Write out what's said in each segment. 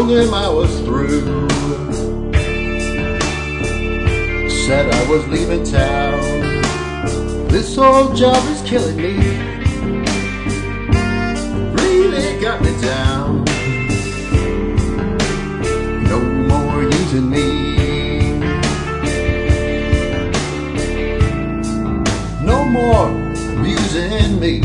told him I was through. Said I was leaving town. This old job is killing me. Really got me down. No more using me. No more abusing me.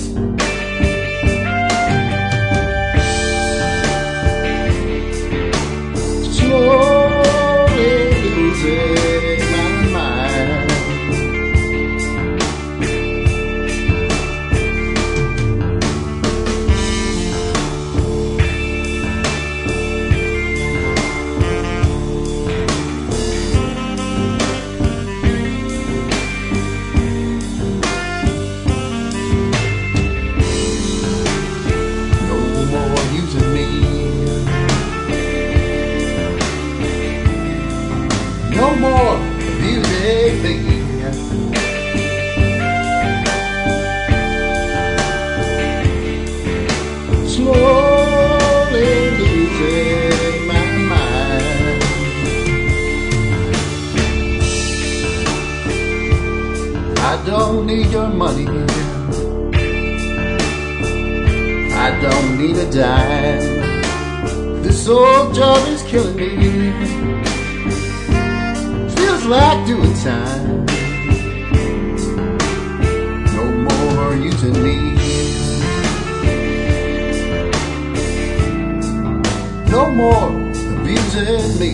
Slowly losing my mind. No more using me. No more abusing me. Slowly losing my mind. I don't need your money. I don't need a dime. This old job is killing me. Feels like doing time. No more using me. No more abusing me.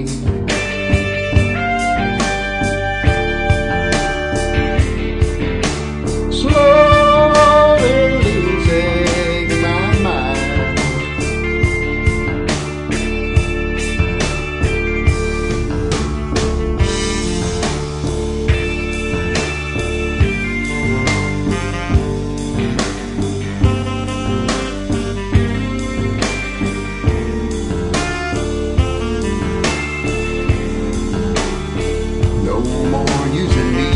Slowly losing my mind. No more using me.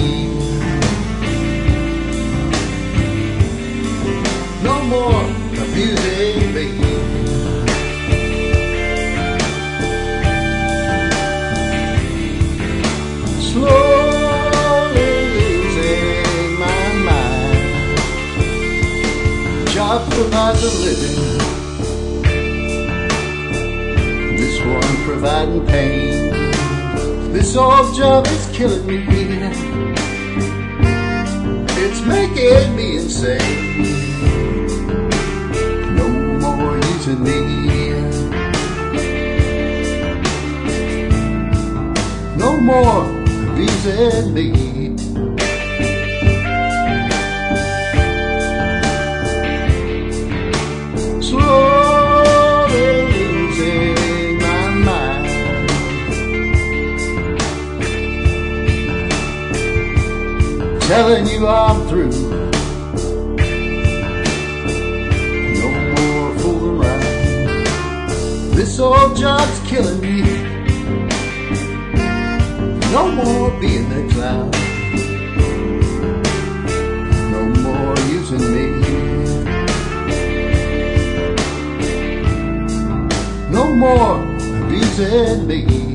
No more abusing me. Slowly losing my mind. Job provides a living. This one providing pain. This old job is killing me. It's making me insane. No more using me. No more abusing me. Slowly losing my mind. Telling you I'm through. No more fooling around. This old job's killing me. No more being the clown. No more using me. No more abusing me.